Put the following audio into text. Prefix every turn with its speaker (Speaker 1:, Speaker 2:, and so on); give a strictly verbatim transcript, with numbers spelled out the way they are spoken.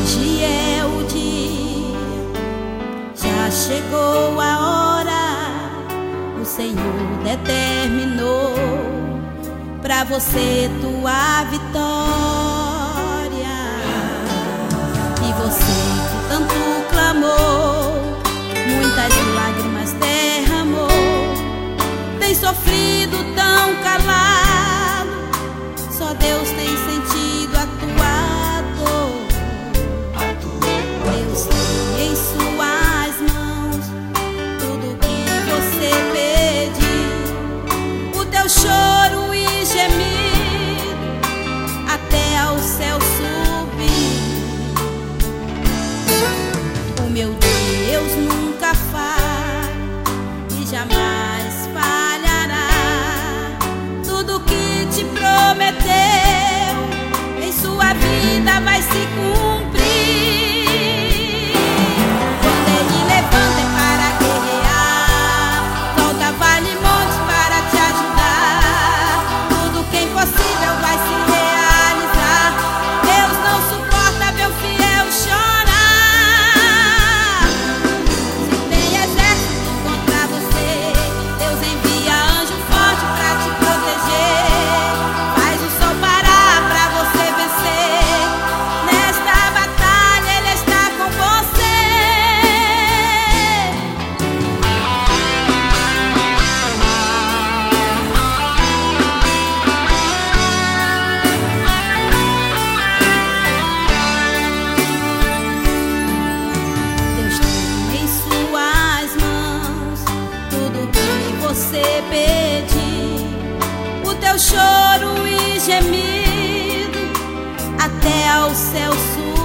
Speaker 1: Hoje é o dia, já chegou a hora. O Senhor determinou pra você tua vitória. E você que tanto clamou, muitas lágrimas derramou, tem sofrido tão calado, só Deus tem sentido a tua dor. Deus tem em suas mãos tudo que você pediu, o teu choro e gemido até ao céu subir. O meu Deus nunca falha e jamais falhará. Tudo que te prometeu em sua vida vai se cumprir. Quando Ele levanta é para guerrear, volta vale monte para te ajudar. Tudo que é impossível vai se realizar. Deus não suporta ver o fiel chorar. Se tem exército contra você, Deus envia anjo forte para te proteger. Faz o sol parar pra você vencer. Nesta batalha Ele está com você. Deus tem em suas mãos tudo que você pedir, o teu choro e gemido até ao céu subir.